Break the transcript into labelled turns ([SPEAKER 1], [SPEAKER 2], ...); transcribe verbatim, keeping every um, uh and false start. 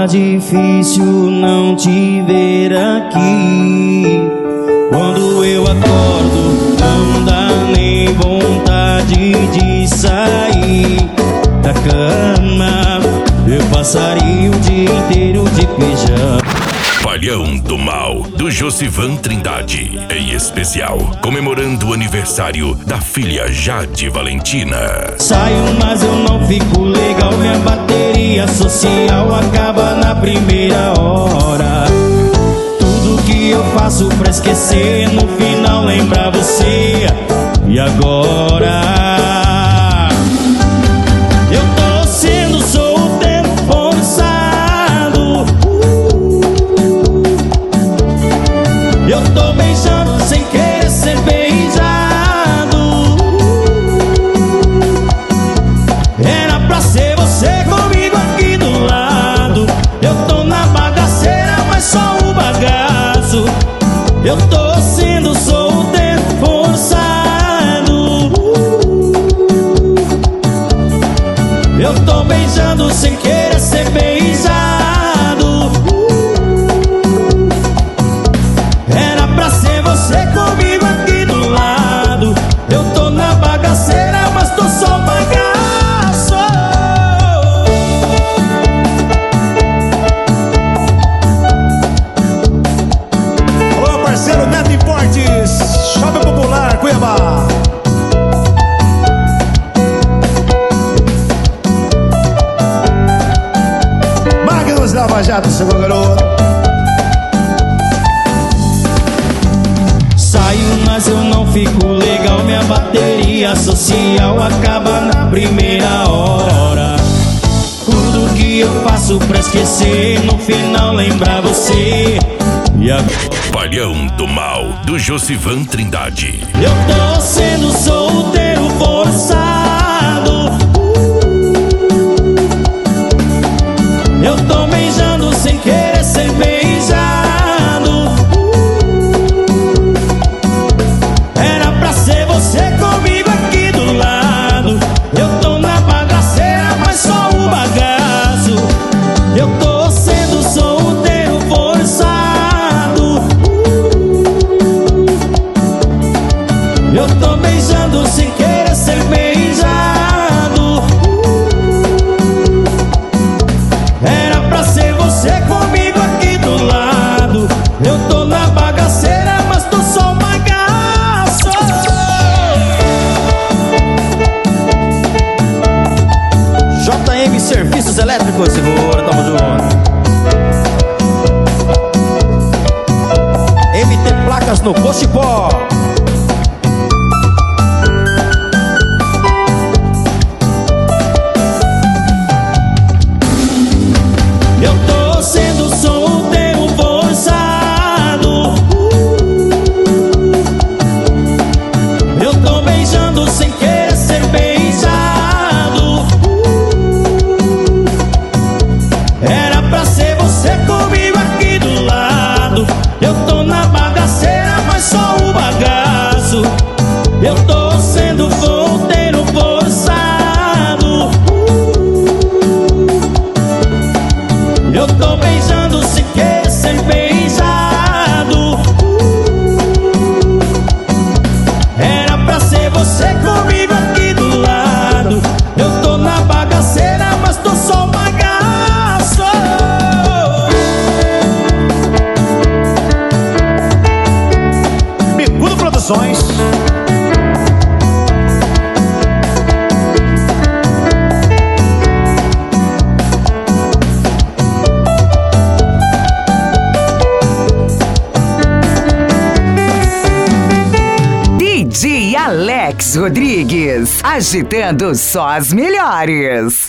[SPEAKER 1] difícil não te ver aqui. Quando eu acordo, não dá nem vontade de sair da cama. Eu passaria o dia inteiro de pijama.
[SPEAKER 2] Palhão do Mal, do Josivan Trindade, em especial, comemorando o aniversário da filha Jade Valentina.
[SPEAKER 1] Saio, mas eu não fico legal, minha bateria social acaba na primeira hora. Tudo que eu faço pra esquecer, no final lembrar você. E agora? Eu tô sendo solteiro forçado. Eu tô beijando sem querer ser beijado. Era pra ser você comigo aqui do lado. Eu tô na bagaceira, mas só o bagaço. Eu tô sendo solteiro forçado. Eu tô beijando sem querer ser beijado. Era pra ser você comigo aqui do lado. Eu tô na bagaceira, mas tô só bagaço.
[SPEAKER 3] Alô, parceiro Neto Importes, Shopping Popular, Cuiabá. Magnus Lava Jato, seu garoto.
[SPEAKER 1] Saio, mas eu não fico legal, minha bateria social acaba na primeira hora. Tudo que eu faço pra esquecer, no final lembrar você. E agora?
[SPEAKER 2] Palhão do Mal, do Josivan Trindade.
[SPEAKER 1] Eu tô sendo solteiro forçado. Eu tô beijando sem querer ser beijado. Era pra ser você comigo aqui do lado. Eu tô na bagaceira, mas só o bagaço. Eu tô sendo solteiro forçado. Eu tô beijando sem querer ser beijado. Era pra ser você comigo aqui do lado. Eu tô na bagaceira, mas tô só bagaço. J M Serviços Elétricos, segura, tamo junto. M T Placas no Cochipó. Eu tô sendo solteiro forçado. Eu tô beijando sem querer ser beijado. Era pra ser você comigo aqui do lado. Eu tô na bagaceira, mas só o bagaço. Eu tô sendo solteiro forçado. Eu tô beijando sem querer ser beijado. Era pra ser você comigo aqui do lado. Eu tô na bagaceira, mas tô só bagaço.
[SPEAKER 3] Bicudo Produções.
[SPEAKER 4] D J Alex Rodrigues, agitando só as melhores.